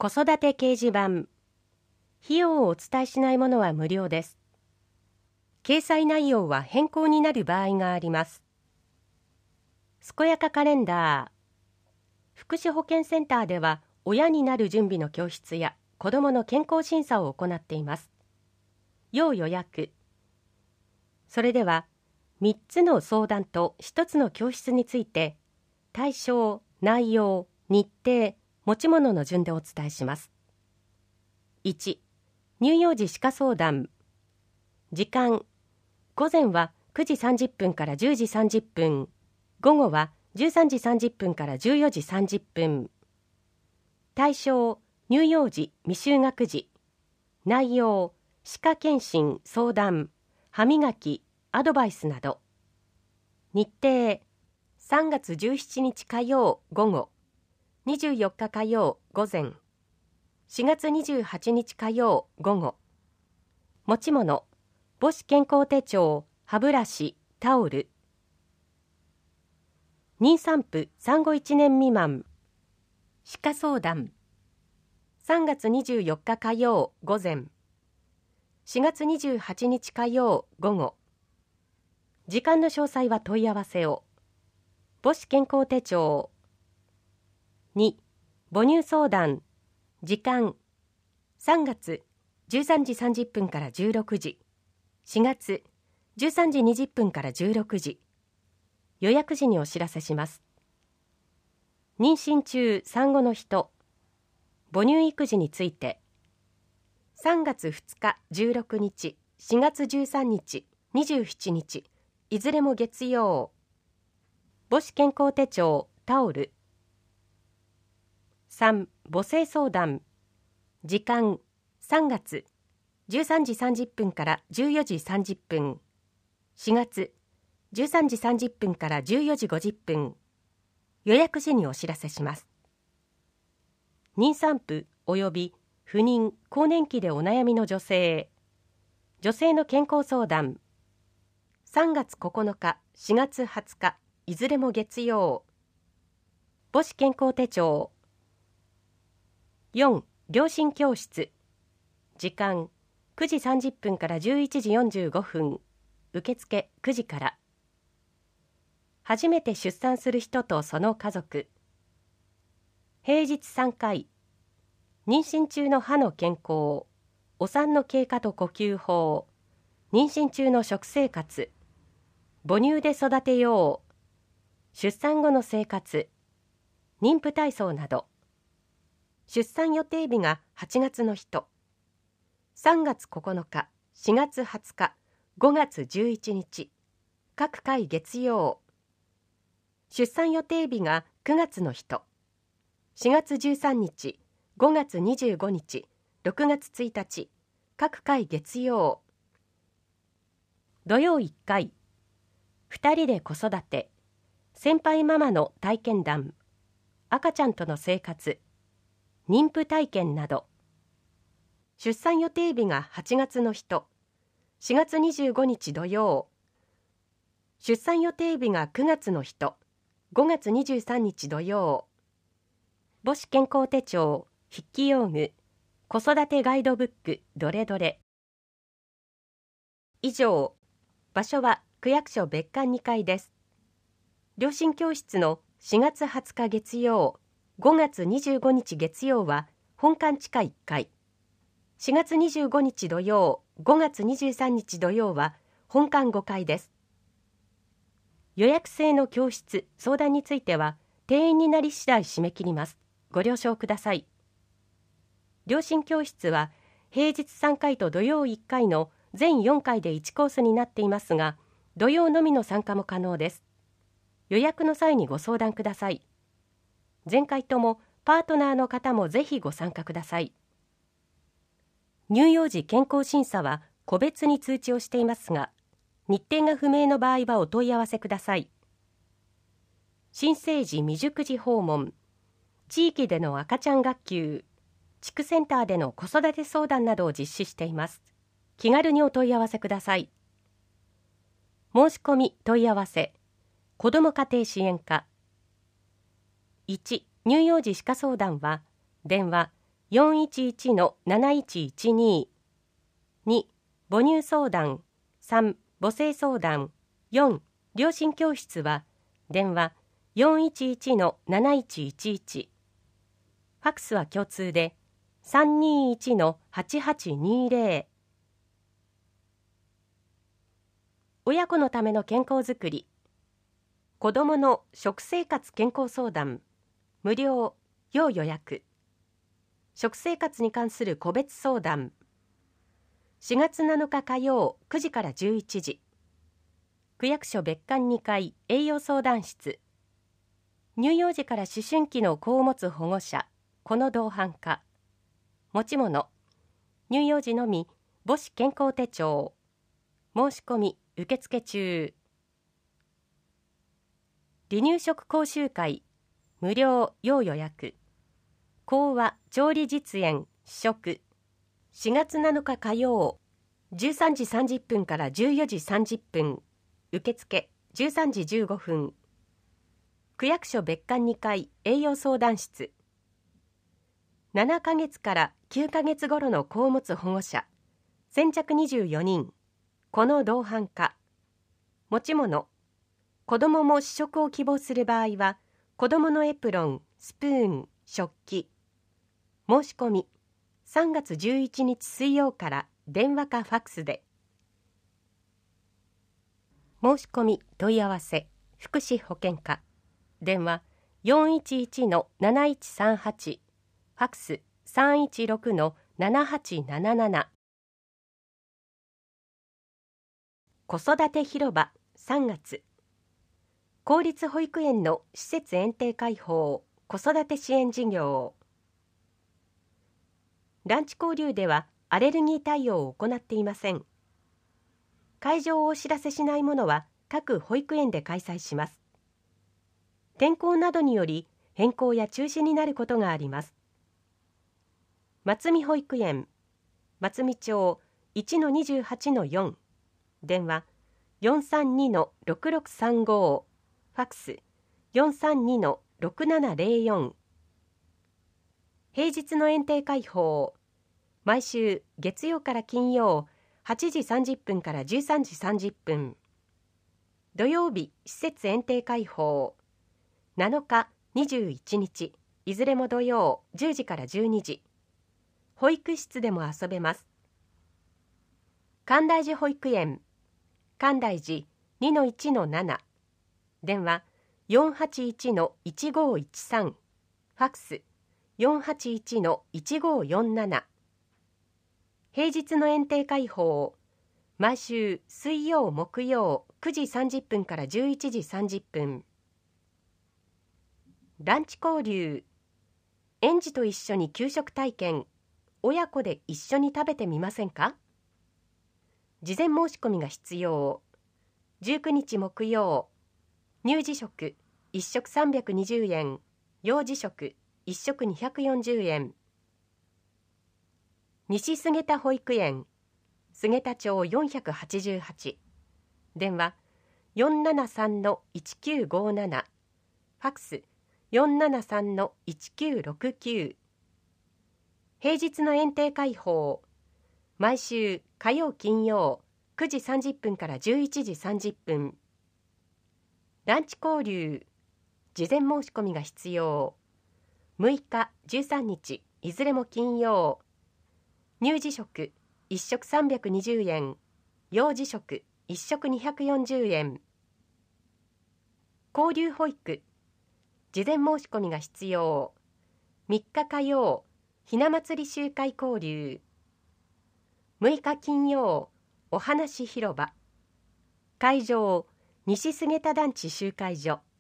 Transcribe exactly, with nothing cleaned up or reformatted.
子育て掲示板。費用をお伝えしないものは無料です。掲載内容は変更になる場合があります。健やかカレンダー。福祉保健センターでは親になる準備の教室や子どもの健康審査を行っています。要予約。それではみっつの相談とひとつの教室について対象、内容、日程、持ち物の順でお伝えします。いち、乳幼児歯科相談。時間、午前はくじさんじゅっぷんからじゅうじさんじゅっぷん、午後はじゅうさんじさんじゅっぷんからじゅうよじさんじゅっぷん。対象、乳幼児未就学児。内容、歯科検診、相談、歯磨き、アドバイスなど。日程、さんがつじゅうしちにち火曜午後、にじゅうよっか火曜午前、しがつにじゅうはちにち火曜午後。持ち物、母子健康手帳、歯ブラシ、タオル。妊産婦産後いちねん未満。歯科相談。さんがつにじゅうよっか火曜午前、しがつにじゅうはちにち火曜午後。時間の詳細は問い合わせを。母子健康手帳。に、母乳相談。時間、さんがつじゅうさんじさんじゅっぷんからじゅうろくじ、しがつじゅうさんじにじゅっぷんからじゅうろくじ。予約時にお知らせします。妊娠中産後の人、母乳育児について。さんがつふつかじゅうろくにち、しがつじゅうさんにち、にじゅうしちにち、いずれも月曜。母子健康手帳、タオル。さん、母性相談。時間、さんがつじゅうさんじさんじゅっぷんからじゅうよじさんじゅっぷん、しがつじゅうさんじさんじゅっぷんからじゅうよじごじゅっぷん。予約時にお知らせします。妊産婦および不妊・更年期でお悩みの女性、女性の健康相談。さんがつここのか、しがつはつか、いずれも月曜。母子健康手帳。よん、両親教室。時間、くじさんじゅっぷんからじゅういちじよんじゅうごふん、受付くじから。初めて出産する人とその家族。平日さんかい、妊娠中の歯の健康、お産の経過と呼吸法、妊娠中の食生活、母乳で育てよう、出産後の生活、妊婦体操など。出産予定日がはちがつの人、さんがつここのか、しがつはつか、ごがつじゅういちにち、各回月曜。出産予定日がくがつの人、しがつじゅうさんにち、ごがつにじゅうごにち、ろくがつついたち、各回月曜。土曜いっかい、ふたりで子育て、先輩ママの体験談、赤ちゃんとの生活、妊婦体験など。出産予定日がはちがつの人、しがつにじゅうごにち土曜。出産予定日がくがつの人、ごがつにじゅうさんにち土曜。母子健康手帳、筆記用具、子育てガイドブックどれどれ。以上、場所は区役所別館にかいです。両親教室のしがつはつか月曜、ごがつにじゅうごにち月曜は本館地下いっかい、しがつにじゅうごにち土曜、ごがつにじゅうさんにち土曜は本館ごかいです。予約制の教室、相談については定員になり次第締め切ります。ご了承ください。両親教室は平日さんかいと土曜いっかいの全よんかいでいちコースになっていますが、土曜のみの参加も可能です。予約の際にご相談ください。前回ともパートナーの方もぜひご参加ください。乳幼児健康審査は個別に通知をしていますが、日程が不明の場合はお問い合わせください。新生児未熟児訪問、地域での赤ちゃん学級、地区センターでの子育て相談などを実施しています。気軽にお問い合わせください。申し込み問い合わせ、子ども家庭支援課。いち、乳幼児歯科相談は電話よんいちいちのなないちいちに、に母乳相談、さん母性相談、よん両親教室は電話よんいちいちのなないちいちいち、ファックスは共通でさんにいちのはちはちにぜろ。親子のための健康づくり、子どもの食生活健康相談、無料要予約、食生活に関する個別相談、しがつなのか火曜くじからじゅういちじ、区役所別館にかい栄養相談室、乳幼児から思春期の子を持つ保護者、この同伴か、持ち物、乳幼児のみ母子健康手帳、申し込み受付中。離乳食講習会、無料要予約、講話調理実演試食、しがつなのか火曜じゅうさんじさんじゅっぷんからじゅうよじさんじゅっぷん、受付じゅうさんじじゅうごふん、区役所別館にかい栄養相談室、ななかげつからきゅうかげつ頃の子を持つ保護者先着にじゅうよにん、この同伴か、持ち物、子どもも試食を希望する場合は子どものエプロン、スプーン、食器、申し込みさんがつじゅういちにち水曜から電話かファックスで。申し込み問い合わせ福祉保健課、電話よんいちいちのなないちさんはち、ファックスさんいちろくのななはちなななな。子育て広場さんがつ、公立保育園の施設園庭開放子育て支援事業。ランチ交流ではアレルギー対応を行っていません。会場をお知らせしないものは各保育園で開催します。天候などにより変更や中止になることがあります。松見保育園、松見町 いちのにじゅうはちのよん、電話よんさんにのろくろくさんご、ファックスよんさんにのろくななぜろよん。平日の園庭開放、毎週月曜から金曜はちじさんじゅっぷんからじゅうさんじさんじゅっぷん、土曜日施設園庭開放、なのかにじゅういちにちいずれも土曜じゅうじからじゅうにじ、保育室でも遊べます。関大寺保育園、関大寺 にのいちのなな、電話よんはちいちのいちごいちさん、ファックスよんはちいちのいちごよんなな。平日の園庭開放、毎週水曜木曜くじさんじゅっぷんからじゅういちじさんじゅっぷん。ランチ交流、園児と一緒に給食体験、親子で一緒に食べてみませんか。事前申し込みが必要。じゅうくにち木曜、乳児食いっしょくさんびゃくにじゅうえん、幼児食いっしょくにひゃくよんじゅうえん。西菅田保育園、菅田町よんひゃくはちじゅうはち、電話よんななさんのいちきゅうごなな、ファックスよんななさんのいちきゅうろくきゅう。平日の園庭開放、毎週火曜金曜くじさんじゅっぷんからじゅういちじさんじゅっぷん。ランチ交流、事前申し込みが必要。むいかじゅうさんにちいずれも金曜、乳児食いっしょくさんびゃくにじゅうえん、幼児食いっしょくにひゃくよんじゅうえん。交流保育、事前申し込みが必要。みっか火曜、ひな祭り集会交流。むいか金曜、お話広場。会場、西菅田団地集会所。